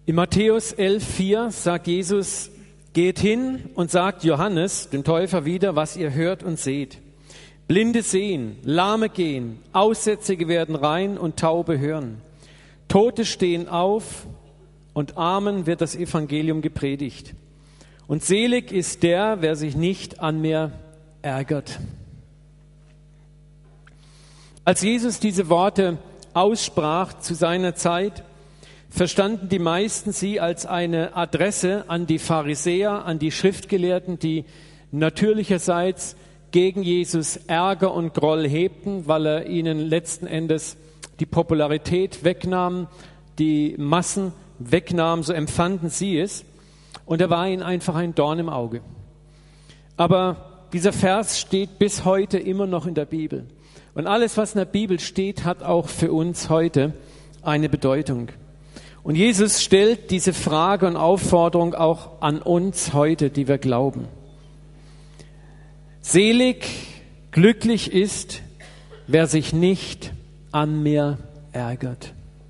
In Matthäus 11,4 sagt Jesus: Geht hin und sagt Johannes, dem Täufer, wieder, was ihr hört und seht. Blinde sehen, Lahme gehen, Aussätzige werden rein und Taube hören. Tote stehen auf und Armen wird das Evangelium gepredigt. Und selig ist der, wer sich nicht an mir ärgert. Als Jesus diese Worte aussprach zu seiner Zeit, verstanden die meisten sie als eine Adresse an die Pharisäer, an die Schriftgelehrten, die natürlicherseits gegen Jesus Ärger und Groll hebten, weil er ihnen letzten Endes die Popularität wegnahm, die Massen wegnahm, so empfanden sie es. Und er war ihnen einfach ein Dorn im Auge. Aber dieser Vers steht bis heute immer noch in der Bibel. Und alles, was in der Bibel steht, hat auch für uns heute eine Bedeutung. Und Jesus stellt diese Frage und Aufforderung auch an uns heute, die wir glauben. Selig, glücklich ist, wer sich nicht an mir ärgert.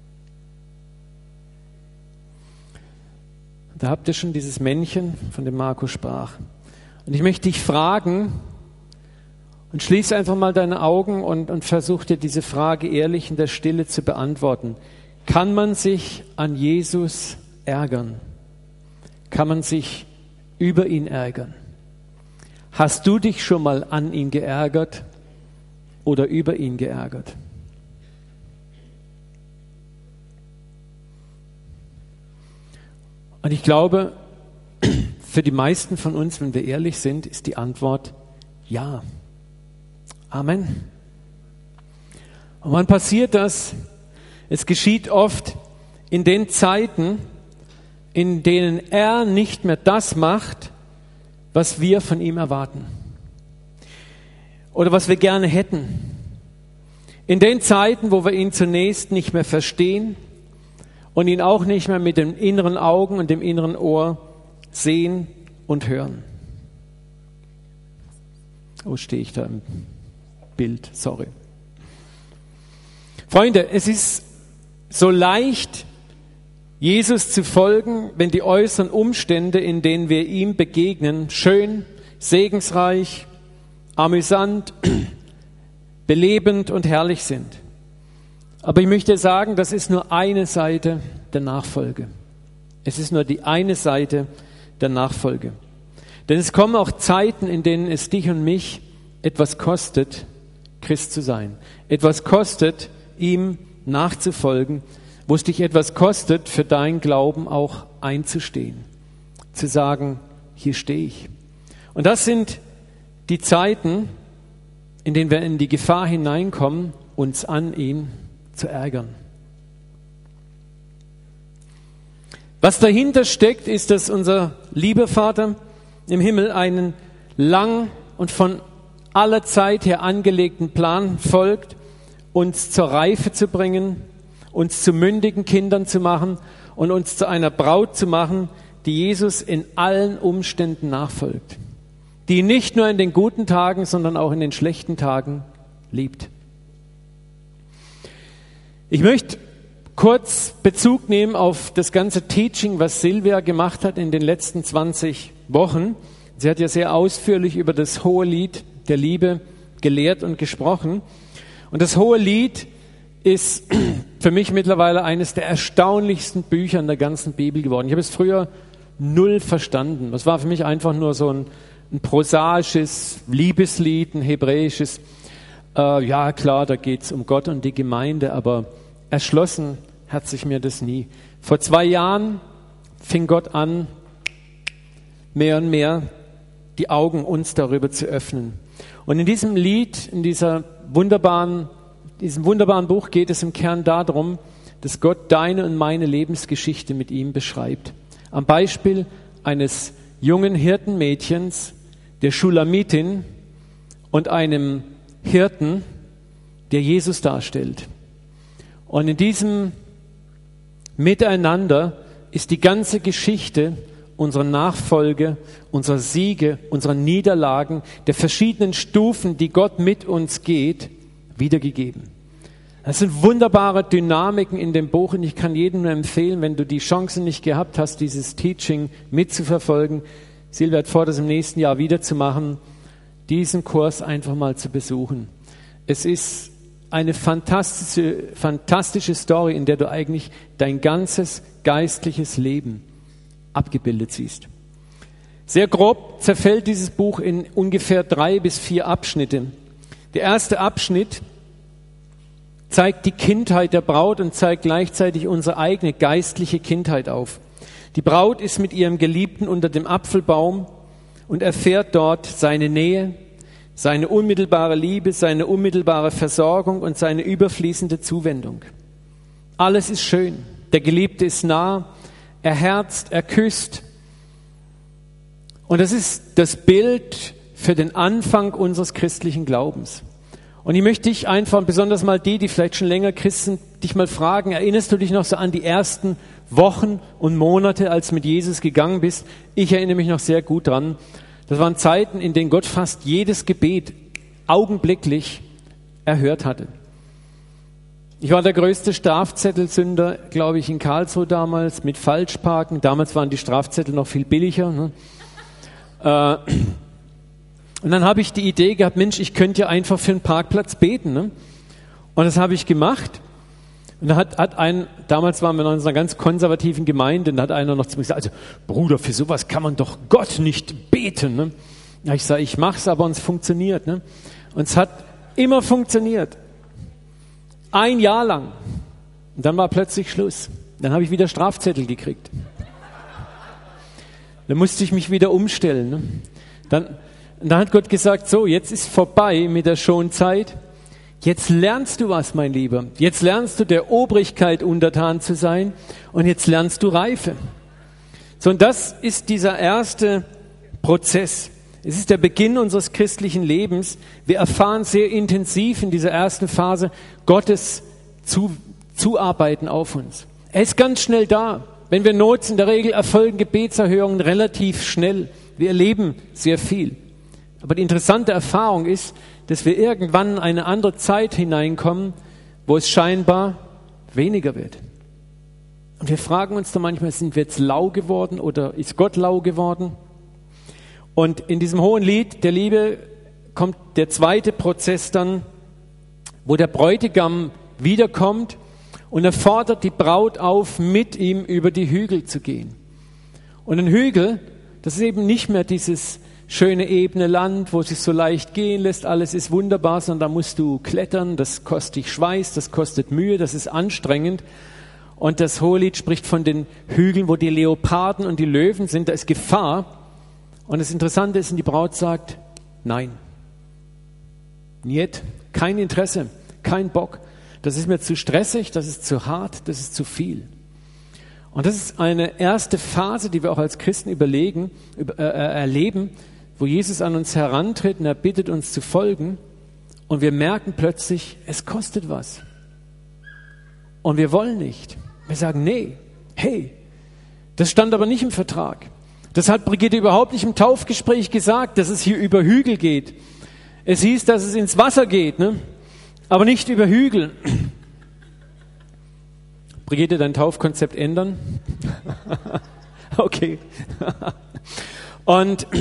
Da habt ihr schon dieses Männchen, von dem Marco sprach. Und ich möchte dich fragen, und schließ einfach mal deine Augen und versuch dir diese Frage ehrlich in der Stille zu beantworten. Kann man sich an Jesus ärgern? Kann man sich über ihn ärgern? Hast du dich schon mal an ihn geärgert oder über ihn geärgert? Und ich glaube, für die meisten von uns, wenn wir ehrlich sind, ist die Antwort ja. Amen. Und wann passiert das? Es geschieht oft in den Zeiten, in denen er nicht mehr das macht, was wir von ihm erwarten oder was wir gerne hätten. In den Zeiten, wo wir ihn zunächst nicht mehr verstehen und ihn auch nicht mehr mit den inneren Augen und dem inneren Ohr sehen und hören. Oh, stehe ich da im Bild, sorry. Freunde, es ist so leicht, Jesus zu folgen, wenn die äußeren Umstände, in denen wir ihm begegnen, schön, segensreich, amüsant, belebend und herrlich sind. Aber ich möchte sagen, das ist nur eine Seite der Nachfolge. Es ist nur die eine Seite der Nachfolge. Denn es kommen auch Zeiten, in denen es dich und mich etwas kostet, Christ zu sein. Etwas kostet, ihm nachzufolgen, wo es dich etwas kostet, für deinen Glauben auch einzustehen. Zu sagen, hier stehe ich. Und das sind die Zeiten, in denen wir in die Gefahr hineinkommen, uns an ihn zu ärgern. Was dahinter steckt, ist, dass unser lieber Vater im Himmel einen lang und von aller Zeit her angelegten Plan folgt, uns zur Reife zu bringen, uns zu mündigen Kindern zu machen und uns zu einer Braut zu machen, die Jesus in allen Umständen nachfolgt, die ihn nicht nur in den guten Tagen, sondern auch in den schlechten Tagen liebt. Ich möchte kurz Bezug nehmen auf das ganze Teaching, was Silvia gemacht hat in den letzten 20 Wochen. Sie hat ja sehr ausführlich über das hohe Lied der Liebe gelehrt und gesprochen. Und das hohe Lied ist für mich mittlerweile eines der erstaunlichsten Bücher in der ganzen Bibel geworden. Ich habe es früher null verstanden. Das war für mich einfach nur so ein prosaisches Liebeslied, ein hebräisches. Ja klar, da geht es um Gott und die Gemeinde, aber erschlossen hat sich mir das nie. Vor 2 Jahren fing Gott an, mehr und mehr die Augen uns darüber zu öffnen. Und in diesem Lied, in diesem wunderbaren Buch geht es im Kern darum, dass Gott deine und meine Lebensgeschichte mit ihm beschreibt. Am Beispiel eines jungen Hirtenmädchens, der Schulamitin, und einem Hirten, der Jesus darstellt. Und in diesem Miteinander ist die ganze Geschichte unserer Nachfolge, unserer Siege, unserer Niederlagen, der verschiedenen Stufen, die Gott mit uns geht, wiedergegeben. Es sind wunderbare Dynamiken in dem Buch und ich kann jedem nur empfehlen, wenn du die Chance nicht gehabt hast, dieses Teaching mitzuverfolgen, Silvia hat vor, das im nächsten Jahr wieder zu machen, diesen Kurs einfach mal zu besuchen. Es ist eine fantastische Story, in der du eigentlich dein ganzes geistliches Leben abgebildet siehst. Sehr grob zerfällt dieses Buch in ungefähr 3 bis 4 Abschnitte. Der erste Abschnitt zeigt die Kindheit der Braut und zeigt gleichzeitig unsere eigene geistliche Kindheit auf. Die Braut ist mit ihrem Geliebten unter dem Apfelbaum und erfährt dort seine Nähe, seine unmittelbare Liebe, seine unmittelbare Versorgung und seine überfließende Zuwendung. Alles ist schön. Der Geliebte ist nah, er herzt, er küsst. Und das ist das Bild für den Anfang unseres christlichen Glaubens. Und ich möchte dich einfach, besonders mal die vielleicht schon länger Christen, dich mal fragen, erinnerst du dich noch so an die ersten Wochen und Monate, als du mit Jesus gegangen bist? Ich erinnere mich noch sehr gut dran. Das waren Zeiten, in denen Gott fast jedes Gebet augenblicklich erhört hatte. Ich war der größte Strafzettelsünder, glaube ich, in Karlsruhe damals, mit Falschparken. Damals waren die Strafzettel noch viel billiger, ne? Und dann habe ich die Idee gehabt, Mensch, ich könnte ja einfach für einen Parkplatz beten. Ne? Und das habe ich gemacht. Und da damals waren wir noch in einer ganz konservativen Gemeinde, und da hat einer noch zu mir gesagt, also Bruder, für sowas kann man doch Gott nicht beten. Ne? Ja, ich sage, ich mache es, aber und es funktioniert. Ne? Und es hat immer funktioniert. 1 Jahr lang. Und dann war plötzlich Schluss. Dann habe ich wieder Strafzettel gekriegt. Dann musste ich mich wieder umstellen. Ne? Dann hat Gott gesagt, so, jetzt ist vorbei mit der Schonzeit. Jetzt lernst du was, mein Lieber. Jetzt lernst du der Obrigkeit untertan zu sein und jetzt lernst du Reife. So, und das ist dieser erste Prozess. Es ist der Beginn unseres christlichen Lebens. Wir erfahren sehr intensiv in dieser ersten Phase Gottes Zuarbeiten auf uns. Er ist ganz schnell da. Wenn wir Not, in der Regel erfolgen Gebetserhörungen relativ schnell. Wir erleben sehr viel. Aber die interessante Erfahrung ist, dass wir irgendwann in eine andere Zeit hineinkommen, wo es scheinbar weniger wird. Und wir fragen uns dann manchmal, sind wir jetzt lau geworden oder ist Gott lau geworden? Und in diesem hohen Lied der Liebe kommt der zweite Prozess dann, wo der Bräutigam wiederkommt und er fordert die Braut auf, mit ihm über die Hügel zu gehen. Und ein Hügel, das ist eben nicht mehr dieses schöne ebene Land, wo es sich so leicht gehen lässt, alles ist wunderbar, sondern da musst du klettern, das kostet dich Schweiß, das kostet Mühe, das ist anstrengend. Und das Hohelied spricht von den Hügeln, wo die Leoparden und die Löwen sind, da ist Gefahr. Und das Interessante ist, die Braut sagt, nein, niet, kein Interesse, kein Bock, das ist mir zu stressig, das ist zu hart, das ist zu viel. Und das ist eine erste Phase, die wir auch als Christen erleben, wo Jesus an uns herantritt und er bittet uns zu folgen und wir merken plötzlich, es kostet was. Und wir wollen nicht. Wir sagen, nee, hey, das stand aber nicht im Vertrag. Das hat Brigitte überhaupt nicht im Taufgespräch gesagt, dass es hier über Hügel geht. Es hieß, dass es ins Wasser geht, ne? Aber nicht über Hügel. Brigitte, dein Taufkonzept ändern? Okay. Und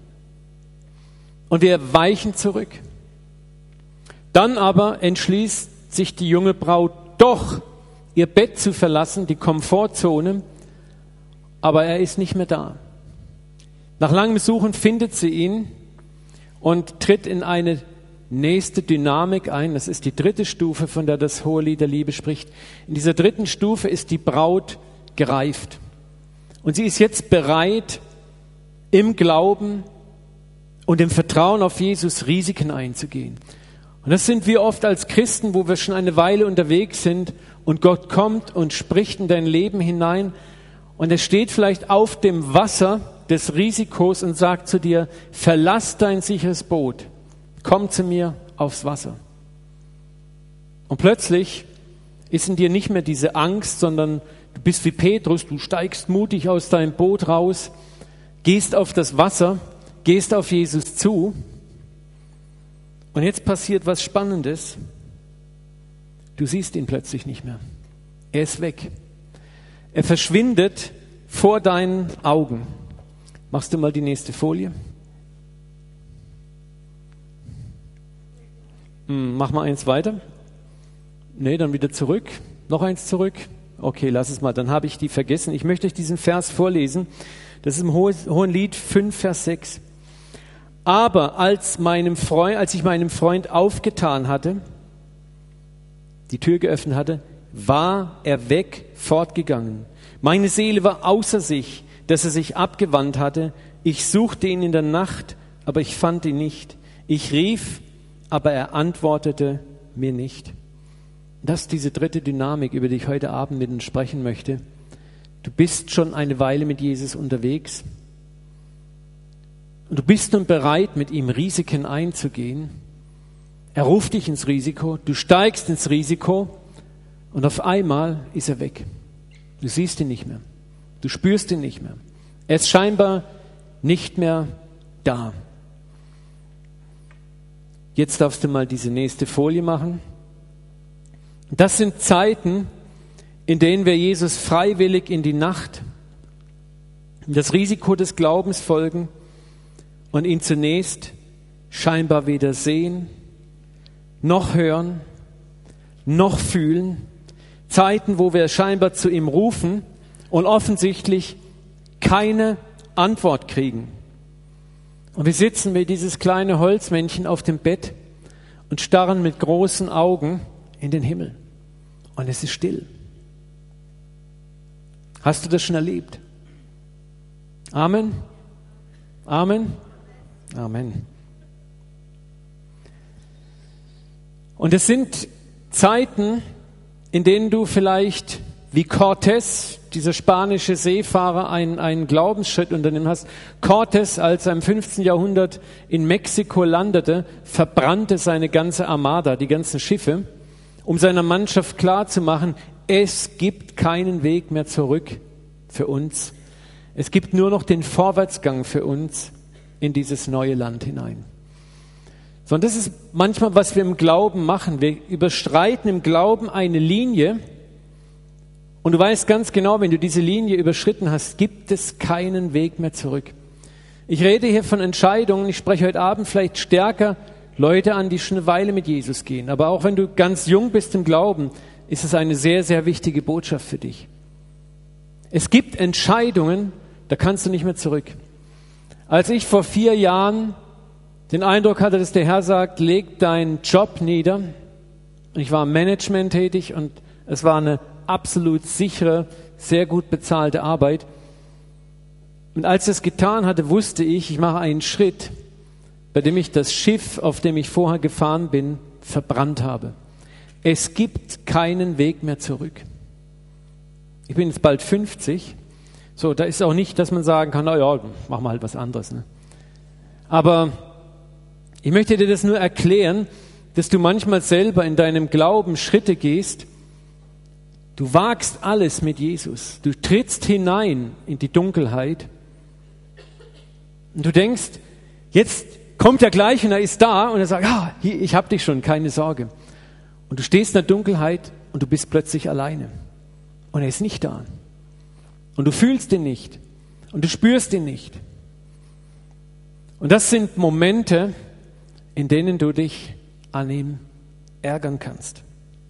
wir weichen zurück. Dann aber entschließt sich die junge Braut doch, ihr Bett zu verlassen, die Komfortzone, aber er ist nicht mehr da. Nach langem Suchen findet sie ihn und tritt in eine nächste Dynamik ein. Das ist die 3. Stufe, von der das Hohelied der Liebe spricht. In dieser 3. Stufe ist die Braut gereift. Und sie ist jetzt bereit, im Glauben und im Vertrauen auf Jesus Risiken einzugehen. Und das sind wir oft als Christen, wo wir schon eine Weile unterwegs sind und Gott kommt und spricht in dein Leben hinein und er steht vielleicht auf dem Wasser des Risikos und sagt zu dir, verlass dein sicheres Boot, komm zu mir aufs Wasser. Und plötzlich ist in dir nicht mehr diese Angst, sondern du bist wie Petrus, du steigst mutig aus deinem Boot raus, gehst auf das Wasser, gehst auf Jesus zu und jetzt passiert was Spannendes. Du siehst ihn plötzlich nicht mehr. Er ist weg. Er verschwindet vor deinen Augen. Machst du mal die nächste Folie? Mach mal eins weiter. Nee, dann wieder zurück. Noch eins zurück. Okay, lass es mal. Dann habe ich die vergessen. Ich möchte euch diesen Vers vorlesen. Das ist im Hohenlied 5, Vers 6. Aber als ich meinem Freund aufgetan hatte, die Tür geöffnet hatte, war er weg, fortgegangen. Meine Seele war außer sich, dass er sich abgewandt hatte. Ich suchte ihn in der Nacht, aber ich fand ihn nicht. Ich rief, aber er antwortete mir nicht. Das ist diese dritte Dynamik, über die ich heute Abend mit uns sprechen möchte. Du bist schon eine Weile mit Jesus unterwegs und du bist nun bereit, mit ihm Risiken einzugehen. Er ruft dich ins Risiko, du steigst ins Risiko und auf einmal ist er weg. Du siehst ihn nicht mehr, du spürst ihn nicht mehr. Er ist scheinbar nicht mehr da. Jetzt darfst du mal diese nächste Folie machen. Das sind Zeiten, in denen wir Jesus freiwillig in die Nacht, das Risiko des Glaubens folgen und ihn zunächst scheinbar weder sehen, noch hören, noch fühlen. Zeiten, wo wir scheinbar zu ihm rufen und offensichtlich keine Antwort kriegen. Und wir sitzen wie dieses kleine Holzmännchen auf dem Bett und starren mit großen Augen in den Himmel. Und es ist still. Hast du das schon erlebt? Amen? Amen? Amen. Und es sind Zeiten, in denen du vielleicht wie Cortés, dieser spanische Seefahrer, einen Glaubensschritt unternehmen hast. Cortés, als er im 15. Jahrhundert in Mexiko landete, verbrannte seine ganze Armada, die ganzen Schiffe, um seiner Mannschaft klarzumachen, es gibt keinen Weg mehr zurück für uns. Es gibt nur noch den Vorwärtsgang für uns in dieses neue Land hinein. So, und das ist manchmal, was wir im Glauben machen. Wir überschreiten im Glauben eine Linie und du weißt ganz genau, wenn du diese Linie überschritten hast, gibt es keinen Weg mehr zurück. Ich rede hier von Entscheidungen. Ich spreche heute Abend vielleicht stärker Leute an, die schon eine Weile mit Jesus gehen. Aber auch wenn du ganz jung bist im Glauben, ist es eine sehr, sehr wichtige Botschaft für dich. Es gibt Entscheidungen, da kannst du nicht mehr zurück. Als ich vor 4 Jahren den Eindruck hatte, dass der Herr sagt, leg deinen Job nieder. Und ich war im Management tätig und es war eine absolut sichere, sehr gut bezahlte Arbeit. Und als ich es getan hatte, wusste ich, ich mache einen Schritt, bei dem ich das Schiff, auf dem ich vorher gefahren bin, verbrannt habe. Es gibt keinen Weg mehr zurück. Ich bin jetzt bald 50. So, da ist auch nicht, dass man sagen kann, na ja, machen wir halt was anderes. Ne? Aber ich möchte dir das nur erklären, dass du manchmal selber in deinem Glauben Schritte gehst. Du wagst alles mit Jesus. Du trittst hinein in die Dunkelheit. Und du denkst, jetzt kommt er gleich und er ist da und er sagt, ah, hier, ich habe dich schon, keine Sorge. Und du stehst in der Dunkelheit und du bist plötzlich alleine. Und er ist nicht da. Und du fühlst ihn nicht. Und du spürst ihn nicht. Und das sind Momente, in denen du dich an ihm ärgern kannst.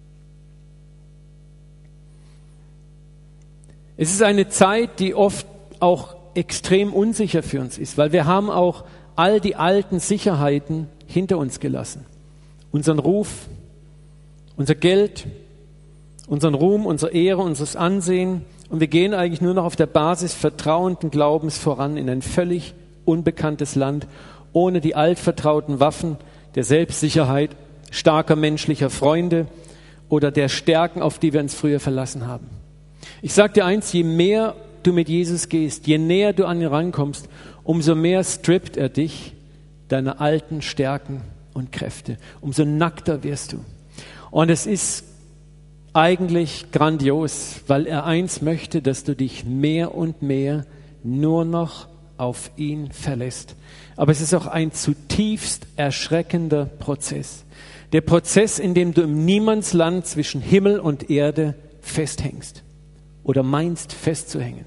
Es ist eine Zeit, die oft auch extrem unsicher für uns ist, weil wir haben auch all die alten Sicherheiten hinter uns gelassen. Unseren Ruf, unser Geld, unseren Ruhm, unsere Ehre, unser Ansehen. Und wir gehen eigentlich nur noch auf der Basis vertrauenden Glaubens voran in ein völlig unbekanntes Land, ohne die altvertrauten Waffen der Selbstsicherheit, starker menschlicher Freunde oder der Stärken, auf die wir uns früher verlassen haben. Ich sage dir eins, je mehr du mit Jesus gehst, je näher du an ihn rankommst, umso mehr strippt er dich deiner alten Stärken und Kräfte. Umso nackter wirst du. Und es ist eigentlich grandios, weil er eins möchte, dass du dich mehr und mehr nur noch auf ihn verlässt. Aber es ist auch ein zutiefst erschreckender Prozess. Der Prozess, in dem du im Niemandsland zwischen Himmel und Erde festhängst oder meinst festzuhängen.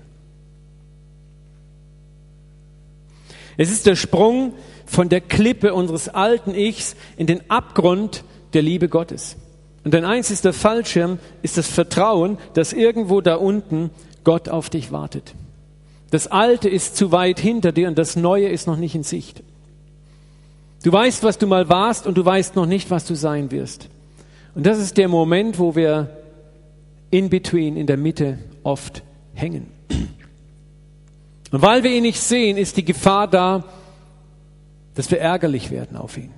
Es ist der Sprung von der Klippe unseres alten Ichs in den Abgrund der Liebe Gottes. Und dein einzigster Fallschirm ist das Vertrauen, dass irgendwo da unten Gott auf dich wartet. Das Alte ist zu weit hinter dir und das Neue ist noch nicht in Sicht. Du weißt, was du mal warst und du weißt noch nicht, was du sein wirst. Und das ist der Moment, wo wir in between, in der Mitte oft hängen. Und weil wir ihn nicht sehen, ist die Gefahr da, dass wir ärgerlich werden auf ihn.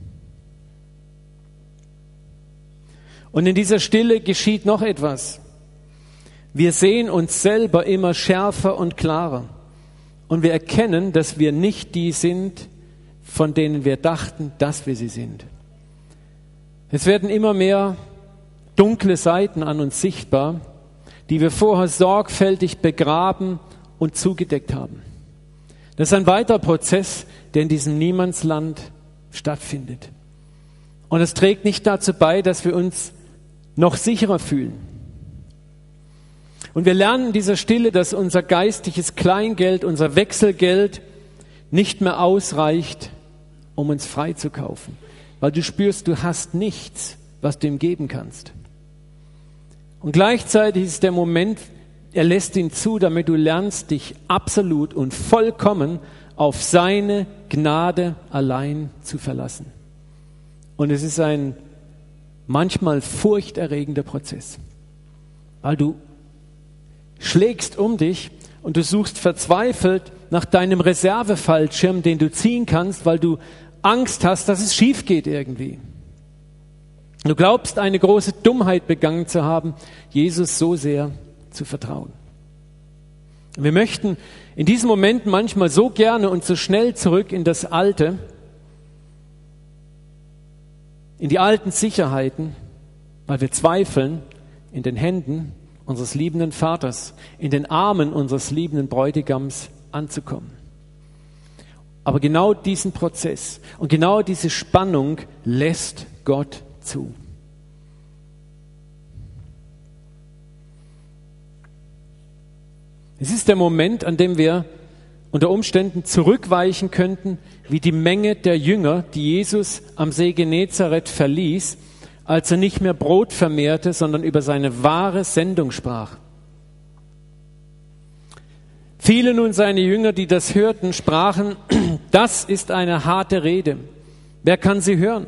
Und in dieser Stille geschieht noch etwas. Wir sehen uns selber immer schärfer und klarer. Und wir erkennen, dass wir nicht die sind, von denen wir dachten, dass wir sie sind. Es werden immer mehr dunkle Seiten an uns sichtbar, die wir vorher sorgfältig begraben und zugedeckt haben. Das ist ein weiterer Prozess, der in diesem Niemandsland stattfindet. Und es trägt nicht dazu bei, dass wir uns noch sicherer fühlen. Und wir lernen in dieser Stille, dass unser geistliches Kleingeld, unser Wechselgeld nicht mehr ausreicht, um uns freizukaufen. Weil du spürst, du hast nichts, was du ihm geben kannst. Und gleichzeitig ist der Moment, er lässt ihn zu, damit du lernst, dich absolut und vollkommen auf seine Gnade allein zu verlassen. Und es ist ein manchmal furchterregender Prozess, weil du schlägst um dich und du suchst verzweifelt nach deinem Reservefallschirm, den du ziehen kannst, weil du Angst hast, dass es schief geht irgendwie. Du glaubst, eine große Dummheit begangen zu haben, Jesus so sehr zu vertrauen. Wir möchten in diesen Momenten manchmal so gerne und so schnell zurück in das Alte, in die alten Sicherheiten, weil wir zweifeln, in den Händen unseres liebenden Vaters, in den Armen unseres liebenden Bräutigams anzukommen. Aber genau diesen Prozess und genau diese Spannung lässt Gott zu. Es ist der Moment, an dem wir unter Umständen zurückweichen könnten, wie die Menge der Jünger, die Jesus am See Genezareth verließ, als er nicht mehr Brot vermehrte, sondern über seine wahre Sendung sprach. Viele nun seine Jünger, die das hörten, sprachen, das ist eine harte Rede. Wer kann sie hören?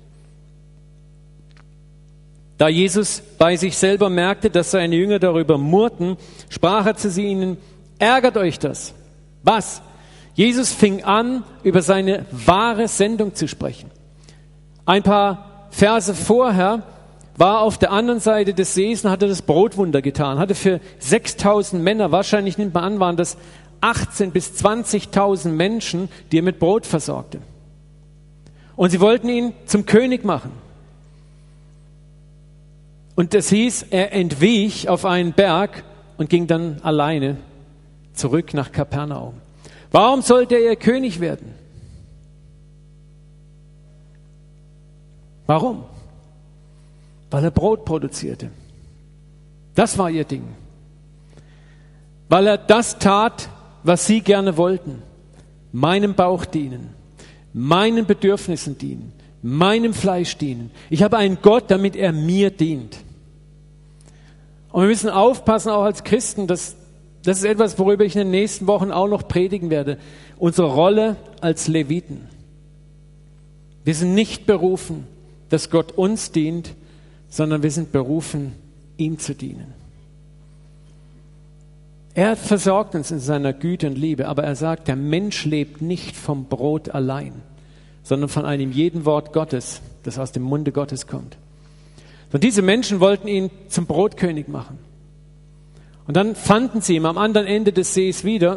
Da Jesus bei sich selber merkte, dass seine Jünger darüber murrten, sprach er zu ihnen, ärgert euch das. Was? Jesus fing an, über seine wahre Sendung zu sprechen. Ein paar Verse vorher war auf der anderen Seite des Sees und hatte das Brotwunder getan. Hatte für 6.000 Männer, wahrscheinlich nimmt man an, waren das 18.000 bis 20.000 Menschen, die er mit Brot versorgte. Und sie wollten ihn zum König machen. Und es hieß, er entwich auf einen Berg und ging dann alleine zurück nach Kapernaum. Warum sollte er ihr König werden? Warum? Weil er Brot produzierte. Das war ihr Ding. Weil er das tat, was sie gerne wollten. Meinem Bauch dienen, meinen Bedürfnissen dienen, meinem Fleisch dienen. Ich habe einen Gott, damit er mir dient. Und wir müssen aufpassen, auch als Christen, das ist etwas, worüber ich in den nächsten Wochen auch noch predigen werde. Unsere Rolle als Leviten. Wir sind nicht berufen, dass Gott uns dient, sondern wir sind berufen, ihm zu dienen. Er versorgt uns in seiner Güte und Liebe, aber er sagt, der Mensch lebt nicht vom Brot allein, sondern von einem jeden Wort Gottes, das aus dem Munde Gottes kommt. Und diese Menschen wollten ihn zum Brotkönig machen. Und dann fanden sie ihn am anderen Ende des Sees wieder.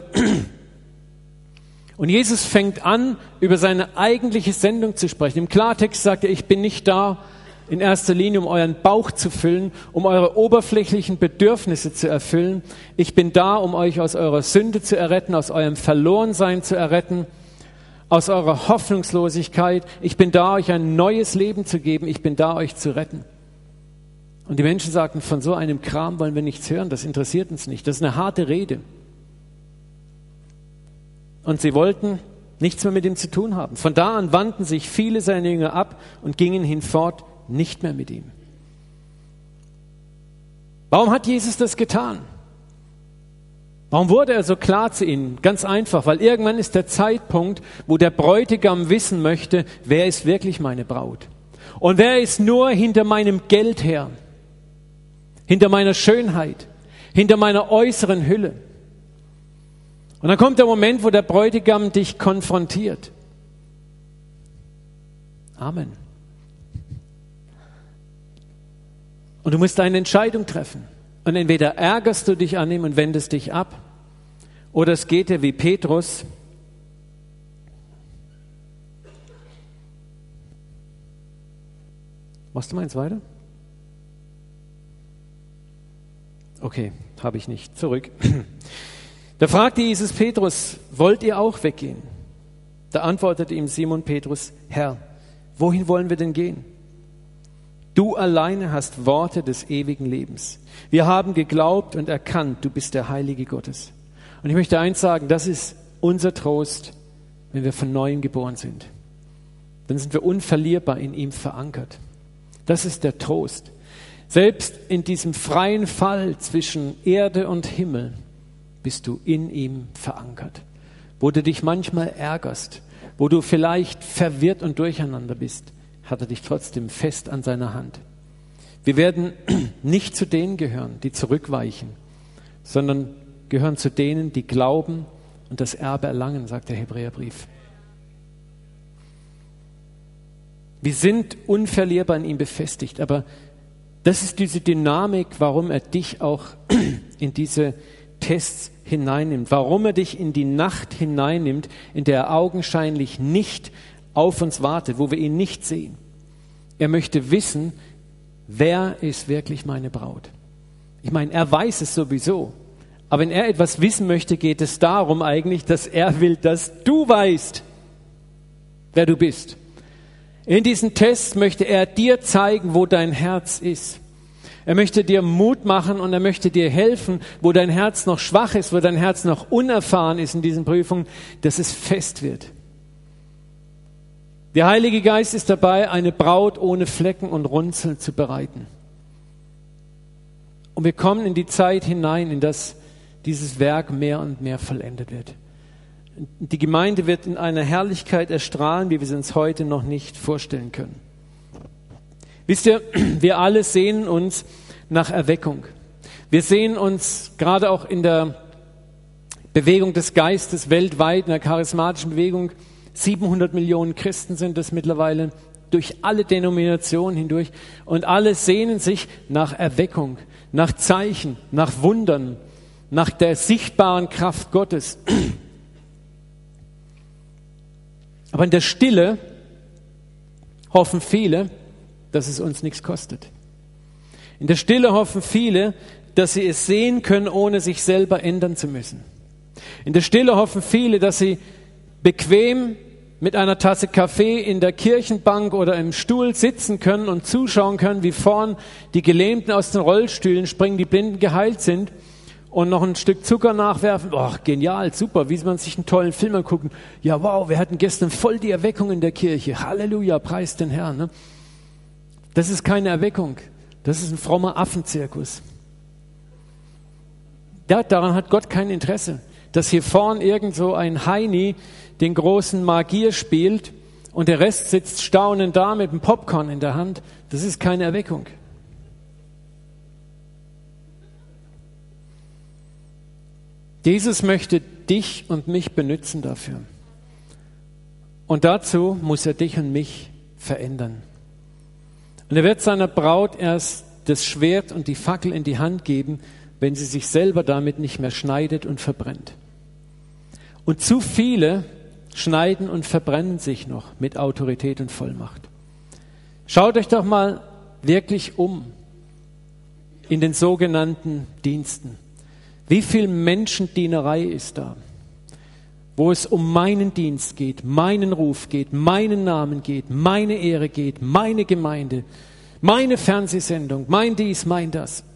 Und Jesus fängt an, über seine eigentliche Sendung zu sprechen. Im Klartext sagt er, ich bin nicht da in erster Linie, um euren Bauch zu füllen, um eure oberflächlichen Bedürfnisse zu erfüllen. Ich bin da, um euch aus eurer Sünde zu erretten, aus eurem Verlorensein zu erretten, aus eurer Hoffnungslosigkeit. Ich bin da, euch ein neues Leben zu geben. Ich bin da, euch zu retten. Und die Menschen sagten, von so einem Kram wollen wir nichts hören. Das interessiert uns nicht. Das ist eine harte Rede. Und sie wollten nichts mehr mit ihm zu tun haben. Von da an wandten sich viele seiner Jünger ab und gingen hinfort nicht mehr mit ihm. Warum hat Jesus das getan? Warum wurde er so klar zu ihnen? Ganz einfach, weil irgendwann ist der Zeitpunkt, wo der Bräutigam wissen möchte, wer ist wirklich meine Braut? Und wer ist nur hinter meinem Geld her? Hinter meiner Schönheit? Hinter meiner äußeren Hülle? Und dann kommt der Moment, wo der Bräutigam dich konfrontiert. Amen. Und du musst eine Entscheidung treffen. Und entweder ärgerst du dich an ihm und wendest dich ab, oder es geht dir wie Petrus. Machst du meins weiter? Okay, habe ich nicht. Zurück. Da fragte Jesus Petrus, wollt ihr auch weggehen? Da antwortete ihm Simon Petrus, Herr, wohin wollen wir denn gehen? Du alleine hast Worte des ewigen Lebens. Wir haben geglaubt und erkannt, du bist der Heilige Gottes. Und ich möchte eins sagen, das ist unser Trost, wenn wir von Neuem geboren sind. Dann sind wir unverlierbar in ihm verankert. Das ist der Trost. Selbst in diesem freien Fall zwischen Erde und Himmel bist du in ihm verankert. Wo du dich manchmal ärgerst, wo du vielleicht verwirrt und durcheinander bist, hat er dich trotzdem fest an seiner Hand. Wir werden nicht zu denen gehören, die zurückweichen, sondern gehören zu denen, die glauben und das Erbe erlangen, sagt der Hebräerbrief. Wir sind unverlierbar in ihm befestigt, aber das ist diese Dynamik, warum er dich auch in diese Tests hineinnimmt, warum er dich in die Nacht hineinnimmt, in der er augenscheinlich nicht auf uns wartet, wo wir ihn nicht sehen. Er möchte wissen, wer ist wirklich meine Braut? Ich meine, er weiß es sowieso. Aber wenn er etwas wissen möchte, geht es darum eigentlich, dass er will, dass du weißt, wer du bist. In diesen Tests möchte er dir zeigen, wo dein Herz ist. Er möchte dir Mut machen und er möchte dir helfen, wo dein Herz noch schwach ist, wo dein Herz noch unerfahren ist in diesen Prüfungen, dass es fest wird. Der Heilige Geist ist dabei, eine Braut ohne Flecken und Runzeln zu bereiten. Und wir kommen in die Zeit hinein, in das dieses Werk mehr und mehr vollendet wird. Die Gemeinde wird in einer Herrlichkeit erstrahlen, wie wir sie uns heute noch nicht vorstellen können. Wisst ihr, wir alle sehnen uns nach Erweckung. Wir sehen uns gerade auch in der Bewegung des Geistes weltweit, in der charismatischen Bewegung, 700 Millionen Christen sind es mittlerweile, durch alle Denominationen hindurch. Und alle sehnen sich nach Erweckung, nach Zeichen, nach Wundern, nach der sichtbaren Kraft Gottes. Aber in der Stille hoffen viele, dass es uns nichts kostet. In der Stille hoffen viele, dass sie es sehen können, ohne sich selber ändern zu müssen. In der Stille hoffen viele, dass sie bequem mit einer Tasse Kaffee in der Kirchenbank oder im Stuhl sitzen können und zuschauen können, wie vorn die Gelähmten aus den Rollstühlen springen, die Blinden geheilt sind und noch ein Stück Zucker nachwerfen. Oh, genial, super, wie man sich einen tollen Film angucken. Ja, wow, wir hatten gestern voll die Erweckung in der Kirche. Halleluja, preis den Herrn. Ne? Das ist keine Erweckung. Das ist ein frommer Affenzirkus. Ja, daran hat Gott kein Interesse, dass hier vorn irgend so ein Heini den großen Magier spielt und der Rest sitzt staunend da mit dem Popcorn in der Hand. Das ist keine Erweckung. Jesus möchte dich und mich benutzen dafür. Und dazu muss er dich und mich verändern. Und er wird seiner Braut erst das Schwert und die Fackel in die Hand geben, wenn sie sich selber damit nicht mehr schneidet und verbrennt. Und zu viele schneiden und verbrennen sich noch mit Autorität und Vollmacht. Schaut euch doch mal wirklich um in den sogenannten Diensten. Wie viel Menschendienerei ist da? wo es um meinen Dienst geht, meinen Ruf geht, meinen Namen geht, meine Ehre geht, meine Gemeinde, meine Fernsehsendung, mein dies, mein das.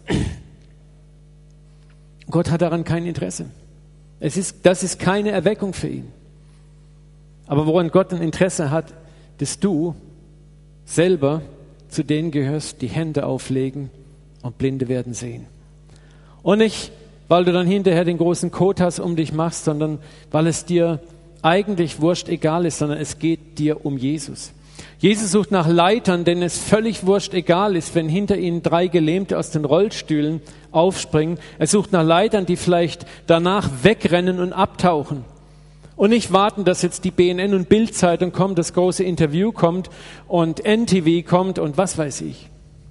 Gott hat daran kein Interesse. Das ist keine Erweckung für ihn. Aber woran Gott ein Interesse hat, dass du selber zu denen gehörst, die Hände auflegen und Blinde werden sehen. Und nicht, weil du dann hinterher den großen Kotas um dich machst, sondern weil es dir eigentlich wurscht egal ist, sondern es geht dir um Jesus. Jesus sucht nach Leitern, denen es völlig wurscht egal ist, wenn hinter ihnen 3 Gelähmte aus den Rollstühlen aufspringen. Er sucht nach Leitern, die vielleicht danach wegrennen und abtauchen. Und nicht warten, dass jetzt die BNN und Bild-Zeitung kommt, das große Interview kommt und NTV kommt und was weiß ich.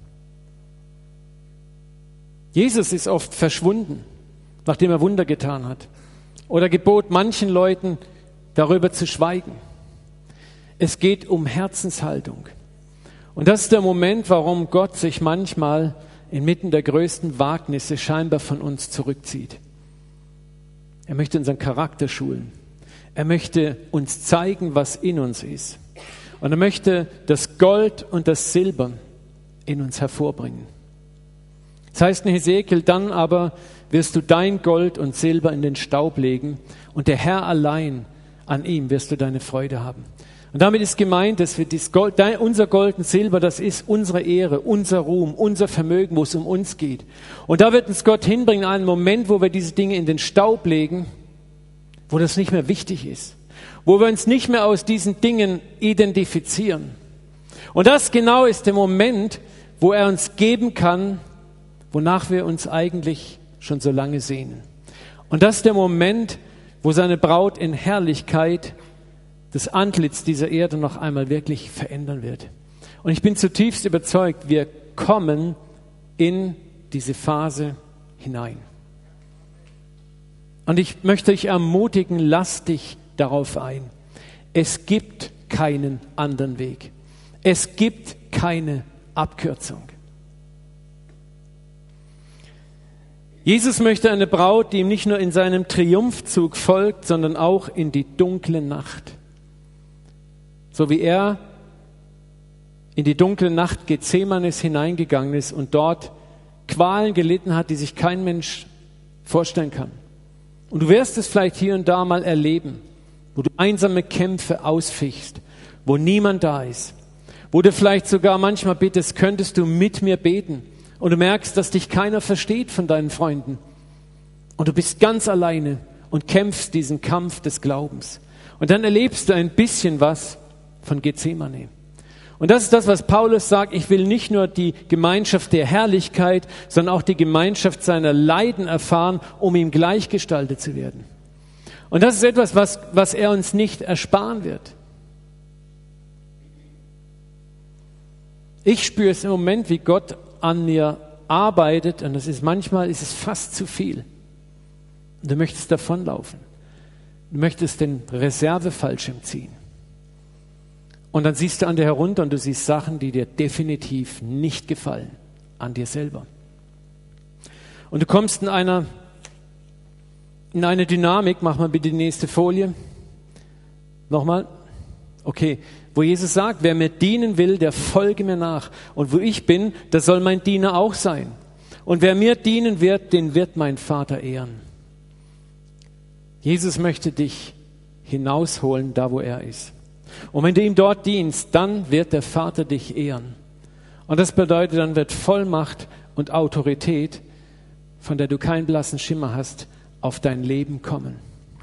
Jesus ist oft verschwunden, nachdem er Wunder getan hat. Oder gebot manchen Leuten, darüber zu schweigen. Es geht um Herzenshaltung. Und das ist der Moment, warum Gott sich manchmal inmitten der größten Wagnisse scheinbar von uns zurückzieht. Er möchte unseren Charakter schulen. Er möchte uns zeigen, was in uns ist. Und er möchte das Gold und das Silber in uns hervorbringen. Das heißt in Hesekiel, dann aber wirst du dein Gold und Silber in den Staub legen und der Herr allein, an ihm wirst du deine Freude haben. Und damit ist gemeint, dass wir unser Gold und Silber, das ist unsere Ehre, unser Ruhm, unser Vermögen, wo es um uns geht. Und da wird uns Gott hinbringen, einen Moment, wo wir diese Dinge in den Staub legen, wo das nicht mehr wichtig ist, wo wir uns nicht mehr aus diesen Dingen identifizieren. Und das genau ist der Moment, wo er uns geben kann, wonach wir uns eigentlich schon so lange sehnen. Und das ist der Moment, wo seine Braut in Herrlichkeit das Antlitz dieser Erde noch einmal wirklich verändern wird. Und ich bin zutiefst überzeugt, wir kommen in diese Phase hinein. Und ich möchte dich ermutigen, lass dich darauf ein. Es gibt keinen anderen Weg. Es gibt keine Abkürzung. Jesus möchte eine Braut, die ihm nicht nur in seinem Triumphzug folgt, sondern auch in die dunkle Nacht. So wie er in die dunkle Nacht Gethsemanes hineingegangen ist und dort Qualen gelitten hat, die sich kein Mensch vorstellen kann. Und du wirst es vielleicht hier und da mal erleben, wo du einsame Kämpfe ausfichst, wo niemand da ist, wo du vielleicht sogar manchmal bittest, könntest du mit mir beten und du merkst, dass dich keiner versteht von deinen Freunden und du bist ganz alleine und kämpfst diesen Kampf des Glaubens. Und dann erlebst du ein bisschen was von Gethsemane. Und das ist das, was Paulus sagt, ich will nicht nur die Gemeinschaft der Herrlichkeit, sondern auch die Gemeinschaft seiner Leiden erfahren, um ihm gleichgestaltet zu werden. Und das ist etwas, was er uns nicht ersparen wird. Ich spüre es im Moment, wie Gott an mir arbeitet, und manchmal ist es fast zu viel. Und du möchtest davonlaufen. Du möchtest den Reservefallschirm ziehen. Und dann siehst du an dir herunter und du siehst Sachen, die dir definitiv nicht gefallen, an dir selber. Und du kommst in eine Dynamik, mach mal bitte die nächste Folie. Nochmal. Okay, wo Jesus sagt, wer mir dienen will, der folge mir nach. Und wo ich bin, das soll mein Diener auch sein. Und wer mir dienen wird, den wird mein Vater ehren. Jesus möchte dich hinausholen, da wo er ist. Und wenn du ihm dort dienst, dann wird der Vater dich ehren. Und das bedeutet, dann wird Vollmacht und Autorität, von der du keinen blassen Schimmer hast, auf dein Leben kommen.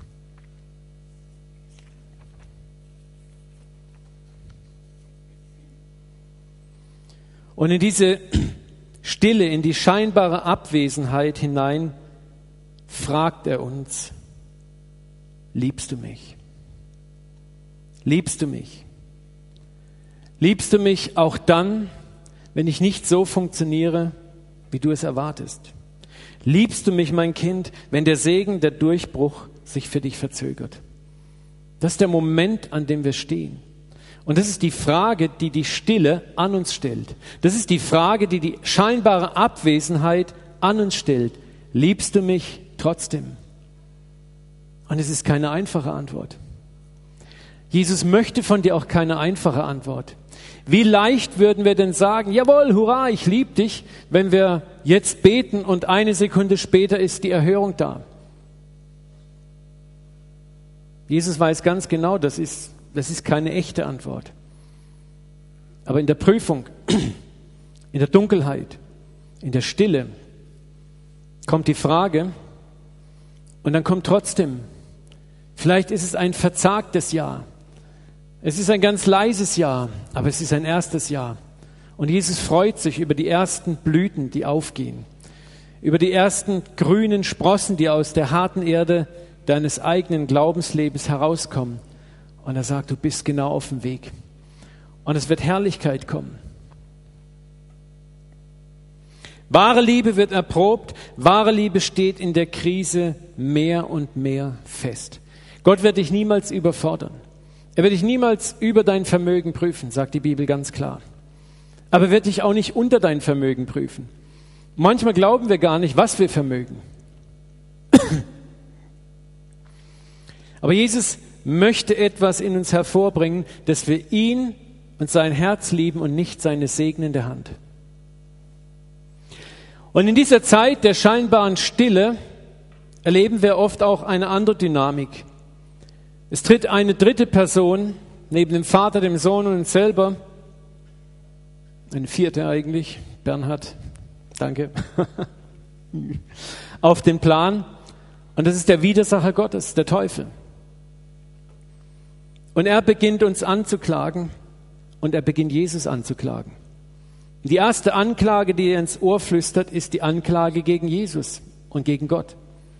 Und in diese Stille, in die scheinbare Abwesenheit hinein, fragt er uns, liebst du mich? Liebst du mich? Liebst du mich auch dann, wenn ich nicht so funktioniere, wie du es erwartest? Liebst du mich, mein Kind, wenn der Segen, der Durchbruch sich für dich verzögert? Das ist der Moment, an dem wir stehen. Und das ist die Frage, die die Stille an uns stellt. Das ist die Frage, die die scheinbare Abwesenheit an uns stellt. Liebst du mich trotzdem? Und es ist keine einfache Antwort. Jesus möchte von dir auch keine einfache Antwort. Wie leicht würden wir denn sagen, jawohl, hurra, ich liebe dich, wenn wir jetzt beten und eine Sekunde später ist die Erhörung da. Jesus weiß ganz genau, das ist keine echte Antwort. Aber in der Prüfung, in der Dunkelheit, in der Stille kommt die Frage und dann kommt trotzdem, vielleicht ist es ein verzagtes Ja. Es ist ein ganz leises Ja, aber es ist ein erstes Ja. Und Jesus freut sich über die ersten Blüten, die aufgehen, über die ersten grünen Sprossen, die aus der harten Erde deines eigenen Glaubenslebens herauskommen. Und er sagt, du bist genau auf dem Weg. Und es wird Herrlichkeit kommen. Wahre Liebe wird erprobt, wahre Liebe steht in der Krise mehr und mehr fest. Gott wird dich niemals überfordern. Er wird dich niemals über dein Vermögen prüfen, sagt die Bibel ganz klar. Aber er wird dich auch nicht unter dein Vermögen prüfen. Manchmal glauben wir gar nicht, was wir vermögen. Aber Jesus möchte etwas in uns hervorbringen, dass wir ihn und sein Herz lieben und nicht seine segnende Hand. Und in dieser Zeit der scheinbaren Stille erleben wir oft auch eine andere Dynamik. Es tritt eine dritte Person neben dem Vater, dem Sohn und uns selber, eine vierte eigentlich, Bernhard, danke, auf den Plan. Und das ist der Widersacher Gottes, der Teufel. Und er beginnt uns anzuklagen und er beginnt Jesus anzuklagen. Die erste Anklage, die er ins Ohr flüstert, ist die Anklage gegen Jesus und gegen Gott.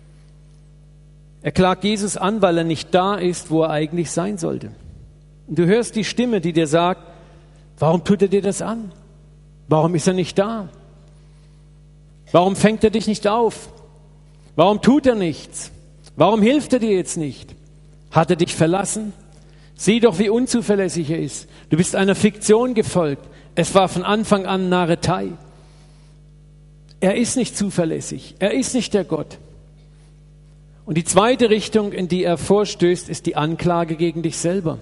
Er klagt Jesus an, weil er nicht da ist, wo er eigentlich sein sollte. Und du hörst die Stimme, die dir sagt, warum tut er dir das an? Warum ist er nicht da? Warum fängt er dich nicht auf? Warum tut er nichts? Warum hilft er dir jetzt nicht? Hat er dich verlassen? Sieh doch, wie unzuverlässig er ist. Du bist einer Fiktion gefolgt. Es war von Anfang an Narretei. Er ist nicht zuverlässig. Er ist nicht der Gott. Und die zweite Richtung, in die er vorstößt, ist die Anklage gegen dich selber.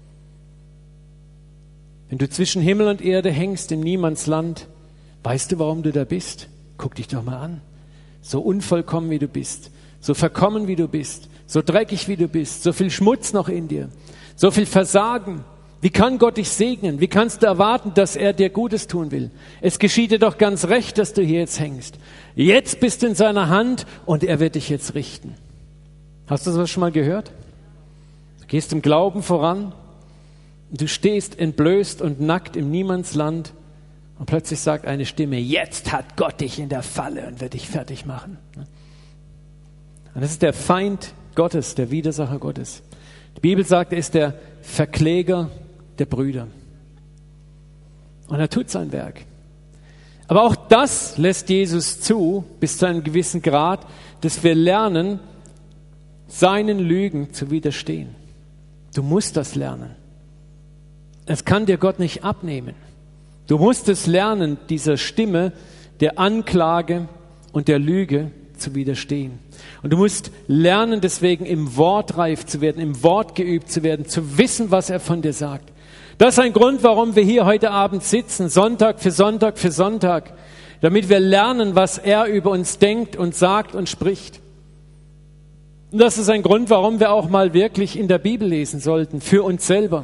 Wenn du zwischen Himmel und Erde hängst im Niemandsland, weißt du, warum du da bist? Guck dich doch mal an. So unvollkommen wie du bist, so verkommen wie du bist, so dreckig wie du bist, so viel Schmutz noch in dir, so viel Versagen. Wie kann Gott dich segnen? Wie kannst du erwarten, dass er dir Gutes tun will? Es geschieht dir doch ganz recht, dass du hier jetzt hängst. Jetzt bist du in seiner Hand und er wird dich jetzt richten. Hast du das schon mal gehört? Du gehst im Glauben voran, du stehst entblößt und nackt im Niemandsland und plötzlich sagt eine Stimme, jetzt hat Gott dich in der Falle und wird dich fertig machen. Und das ist der Feind Gottes, der Widersacher Gottes. Die Bibel sagt, er ist der Verkläger der Brüder. Und er tut sein Werk. Aber auch das lässt Jesus zu, bis zu einem gewissen Grad, dass wir lernen, seinen Lügen zu widerstehen. Du musst das lernen. Es kann dir Gott nicht abnehmen. Du musst es lernen, dieser Stimme der Anklage und der Lüge zu widerstehen. Und du musst lernen, deswegen im Wort reif zu werden, im Wort geübt zu werden, zu wissen, was er von dir sagt. Das ist ein Grund, warum wir hier heute Abend sitzen, Sonntag für Sonntag für Sonntag, damit wir lernen, was er über uns denkt und sagt und spricht. Und das ist ein Grund, warum wir auch mal wirklich in der Bibel lesen sollten, für uns selber.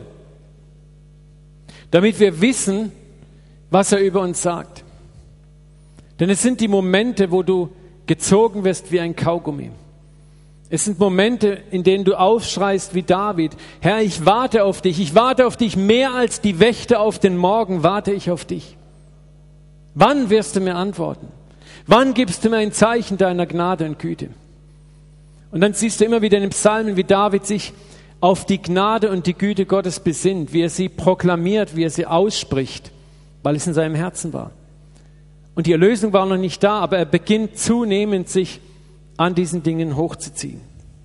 Damit wir wissen, was er über uns sagt. Denn es sind die Momente, wo du gezogen wirst wie ein Kaugummi. Es sind Momente, in denen du aufschreist wie David. Herr, ich warte auf dich mehr als die Wächter auf den Morgen, warte ich auf dich. Wann wirst du mir antworten? Wann gibst du mir ein Zeichen deiner Gnade und Güte? Und dann siehst du immer wieder in den Psalmen, wie David sich auf die Gnade und die Güte Gottes besinnt, wie er sie proklamiert, wie er sie ausspricht, weil es in seinem Herzen war. Und die Erlösung war noch nicht da, aber er beginnt zunehmend, sich an diesen Dingen hochzuziehen.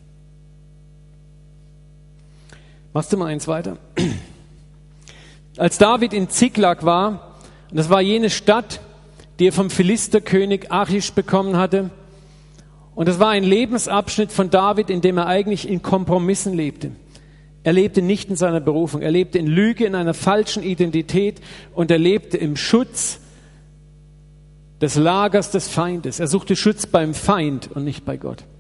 Machst du mal eins weiter? Als David in Ziklag war, und das war jene Stadt, die er vom Philisterkönig Achish bekommen hatte, Und es war ein Lebensabschnitt von David, in dem er eigentlich in Kompromissen lebte. Er lebte nicht in seiner Berufung, er lebte in Lüge, in einer falschen Identität und er lebte im Schutz des Lagers des Feindes. Er suchte Schutz beim Feind und nicht bei Gott.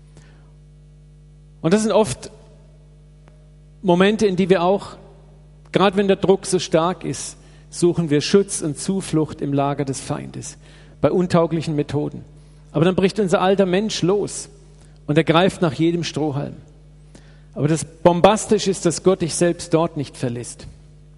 Und das sind oft Momente, in die wir auch, gerade wenn der Druck so stark ist, suchen wir Schutz und Zuflucht im Lager des Feindes, bei untauglichen Methoden. Aber dann bricht unser alter Mensch los und er greift nach jedem Strohhalm. Aber das Bombastische ist, dass Gott dich selbst dort nicht verlässt.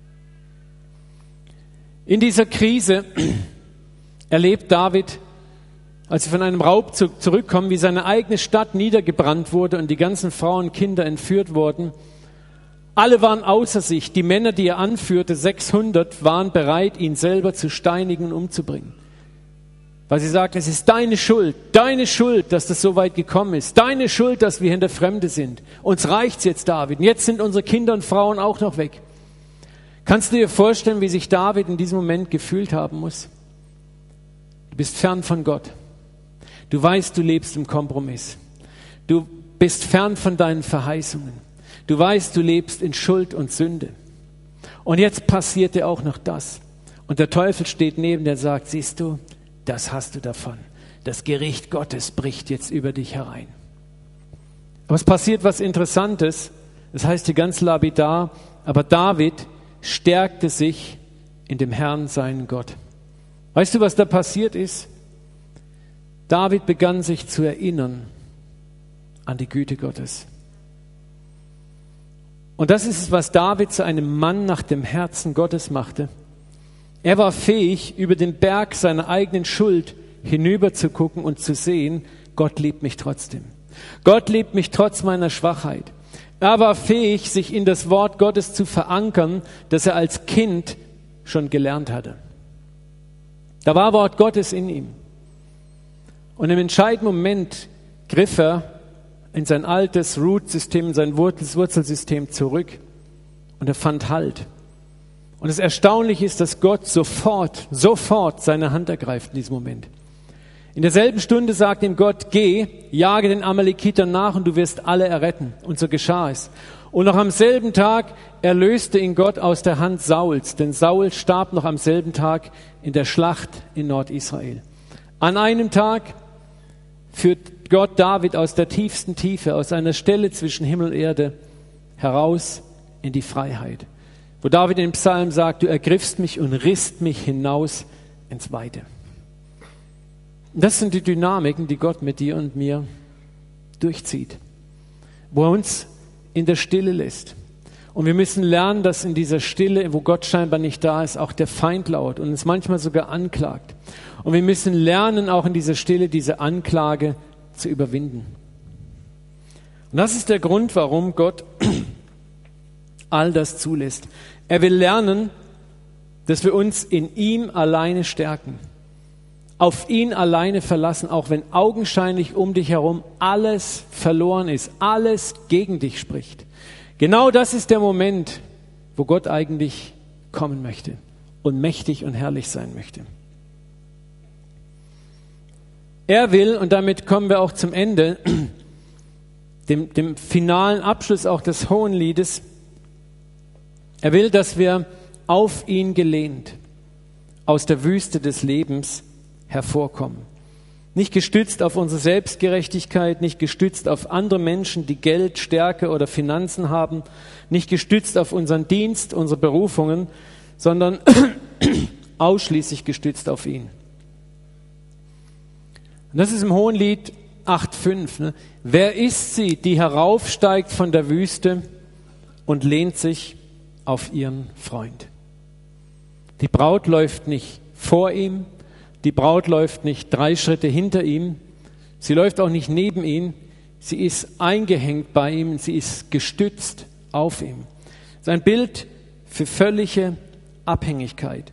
In dieser Krise erlebt David, als sie von einem Raubzug zurückkommen, wie seine eigene Stadt niedergebrannt wurde und die ganzen Frauen und Kinder entführt wurden. Alle waren außer sich. Die Männer, die er anführte, 600, waren bereit, ihn selber zu steinigen und umzubringen. Weil sie sagten, es ist deine Schuld, dass das so weit gekommen ist. Deine Schuld, dass wir in der Fremde sind. Uns reicht's jetzt, David. Und jetzt sind unsere Kinder und Frauen auch noch weg. Kannst du dir vorstellen, wie sich David in diesem Moment gefühlt haben muss? Du bist fern von Gott. Du weißt, du lebst im Kompromiss. Du bist fern von deinen Verheißungen. Du weißt, du lebst in Schuld und Sünde. Und jetzt passiert dir auch noch das. Und der Teufel steht neben dir und sagt, siehst du, das hast du davon. Das Gericht Gottes bricht jetzt über dich herein. Aber es passiert was Interessantes. Das heißt hier ganz lapidar, aber David stärkte sich in dem Herrn, seinen Gott. Weißt du, was da passiert ist? David begann sich zu erinnern an die Güte Gottes. Und das ist es, was David zu einem Mann nach dem Herzen Gottes machte. Er war fähig, über den Berg seiner eigenen Schuld hinüber zu gucken und zu sehen, Gott liebt mich trotzdem. Gott liebt mich trotz meiner Schwachheit. Er war fähig, sich in das Wort Gottes zu verankern, das er als Kind schon gelernt hatte. Da war Wort Gottes in ihm. Und im entscheidenden Moment griff er in sein altes Root-System, in sein Wurzelsystem zurück und er fand Halt. Und das Erstaunliche ist, dass Gott sofort seine Hand ergreift in diesem Moment. In derselben Stunde sagt ihm Gott, geh, jage den Amalekitern nach und du wirst alle erretten. Und so geschah es. Und noch am selben Tag erlöste ihn Gott aus der Hand Sauls, denn Saul starb noch am selben Tag in der Schlacht in Nordisrael. An einem Tag führt Gott David aus der tiefsten Tiefe, aus einer Stelle zwischen Himmel und Erde, heraus in die Freiheit. Wo David in dem Psalm sagt, du ergriffst mich und risst mich hinaus ins Weite. Das sind die Dynamiken, die Gott mit dir und mir durchzieht. Wo er uns in der Stille lässt. Und wir müssen lernen, dass in dieser Stille, wo Gott scheinbar nicht da ist, auch der Feind lauert und uns manchmal sogar anklagt. Und wir müssen lernen, auch in dieser Stille diese Anklage zu überwinden. Und das ist der Grund, warum Gott all das zulässt. Er will lernen, dass wir uns in ihm alleine stärken, auf ihn alleine verlassen, auch wenn augenscheinlich um dich herum alles verloren ist, alles gegen dich spricht. Genau das ist der Moment, wo Gott eigentlich kommen möchte und mächtig und herrlich sein möchte. Er will, und damit kommen wir auch zum Ende, dem finalen Abschluss auch des Hohenliedes, er will, dass wir auf ihn gelehnt aus der Wüste des Lebens hervorkommen. Nicht gestützt auf unsere Selbstgerechtigkeit, nicht gestützt auf andere Menschen, die Geld, Stärke oder Finanzen haben, nicht gestützt auf unseren Dienst, unsere Berufungen, sondern ausschließlich gestützt auf ihn. Und das ist im Hohenlied 8,5. Ne? Wer ist sie, die heraufsteigt von der Wüste und lehnt sich auf ihren Freund? Die Braut läuft nicht vor ihm, die Braut läuft nicht 3 Schritte hinter ihm, sie läuft auch nicht neben ihm, sie ist eingehängt bei ihm, sie ist gestützt auf ihm. Das ist ein Bild für völlige Abhängigkeit.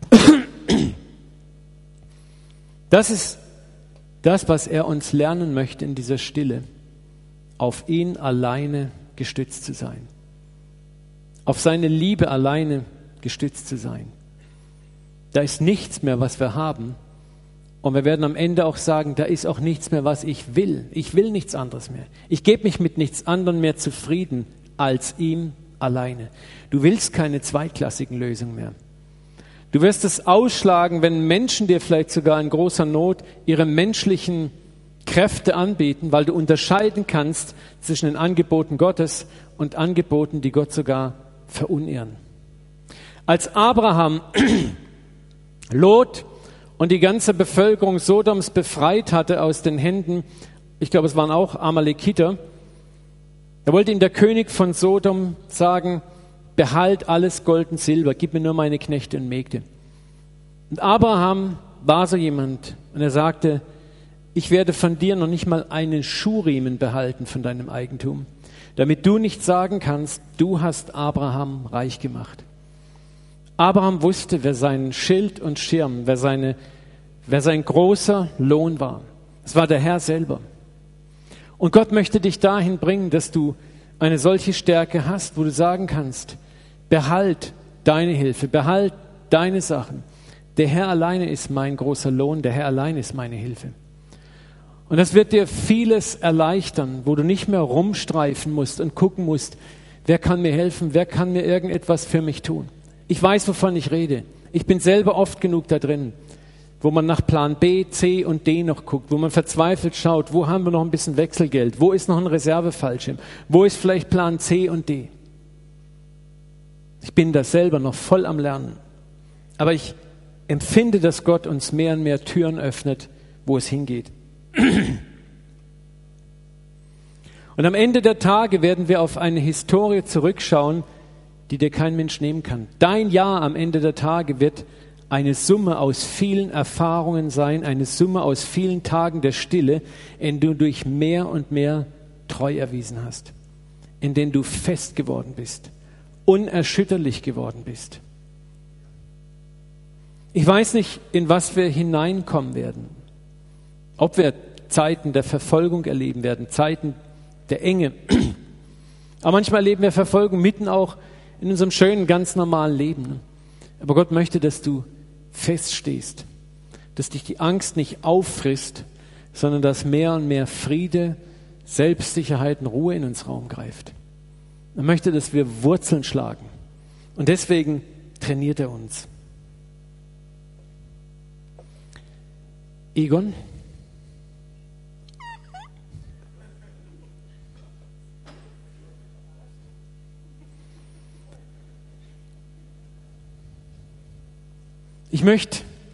Das ist das, was er uns lernen möchte in dieser Stille, auf ihn alleine gestützt zu sein, auf seine Liebe alleine gestützt zu sein. Da ist nichts mehr, was wir haben, Und wir werden am Ende auch sagen, da ist auch nichts mehr, was ich will. Ich will nichts anderes mehr. Ich gebe mich mit nichts anderem mehr zufrieden als ihm alleine. Du willst keine zweitklassigen Lösungen mehr. Du wirst es ausschlagen, wenn Menschen dir vielleicht sogar in großer Not ihre menschlichen Kräfte anbieten, weil du unterscheiden kannst zwischen den Angeboten Gottes und Angeboten, die Gott sogar verunehren. Als Abraham Lot und die ganze Bevölkerung Sodoms befreit hatte aus den Händen, ich glaube, es waren auch Amalekiter, da wollte ihm der König von Sodom sagen, behalt alles Gold und Silber, gib mir nur meine Knechte und Mägde. Und Abraham war so jemand und er sagte, ich werde von dir noch nicht mal einen Schuhriemen behalten von deinem Eigentum, damit du nicht sagen kannst, du hast Abraham reich gemacht. Abraham wusste, wer sein Schild und Schirm, wer sein großer Lohn war. Es war der Herr selber. Und Gott möchte dich dahin bringen, dass du eine solche Stärke hast, wo du sagen kannst, behalt deine Hilfe, behalt deine Sachen. Der Herr alleine ist mein großer Lohn, der Herr alleine ist meine Hilfe. Und das wird dir vieles erleichtern, wo du nicht mehr rumstreifen musst und gucken musst, wer kann mir helfen, wer kann mir irgendetwas für mich tun. Ich weiß, wovon ich rede. Ich bin selber oft genug da drin, wo man nach Plan B, C und D noch guckt, wo man verzweifelt schaut, wo haben wir noch ein bisschen Wechselgeld, wo ist noch ein Reservefallschirm, wo ist vielleicht Plan C und D. Ich bin da selber noch voll am Lernen. Aber ich empfinde, dass Gott uns mehr und mehr Türen öffnet, wo es hingeht. Und am Ende der Tage werden wir auf eine Historie zurückschauen, die dir kein Mensch nehmen kann. Dein Jahr am Ende der Tage wird eine Summe aus vielen Erfahrungen sein, eine Summe aus vielen Tagen der Stille, in denen du durch mehr und mehr treu erwiesen hast, in denen du fest geworden bist, unerschütterlich geworden bist. Ich weiß nicht, in was wir hineinkommen werden, ob wir Zeiten der Verfolgung erleben werden, Zeiten der Enge. Aber manchmal erleben wir Verfolgung mitten auch in unserem schönen, ganz normalen Leben. Aber Gott möchte, dass du feststehst, dass dich die Angst nicht auffrisst, sondern dass mehr und mehr Friede, Selbstsicherheit und Ruhe in uns Raum greift. Er möchte, dass wir Wurzeln schlagen. Und deswegen trainiert er uns. Egon? Ich möchte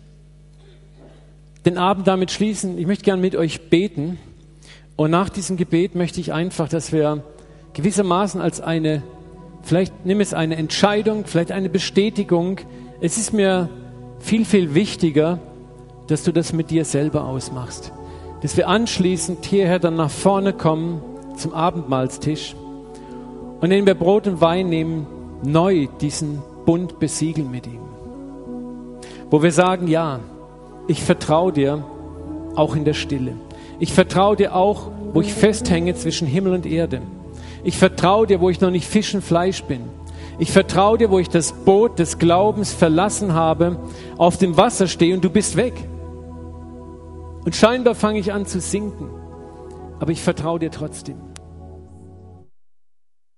den Abend damit schließen. Ich möchte gerne mit euch beten. Und nach diesem Gebet möchte ich einfach, dass wir gewissermaßen als vielleicht nimm es eine Entscheidung, vielleicht eine Bestätigung. Es ist mir viel, viel wichtiger, dass du das mit dir selber ausmachst. Dass wir anschließend hierher dann nach vorne kommen zum Abendmahlstisch und indem wir Brot und Wein nehmen, neu diesen Bund besiegeln mit ihm. Wo wir sagen, ja, ich vertraue dir auch in der Stille. Ich vertraue dir auch, wo ich festhänge zwischen Himmel und Erde. Ich vertraue dir, wo ich noch nicht Fisch und Fleisch bin. Ich vertraue dir, wo ich das Boot des Glaubens verlassen habe, auf dem Wasser stehe und du bist weg. Und scheinbar fange ich an zu sinken. Aber ich vertraue dir trotzdem.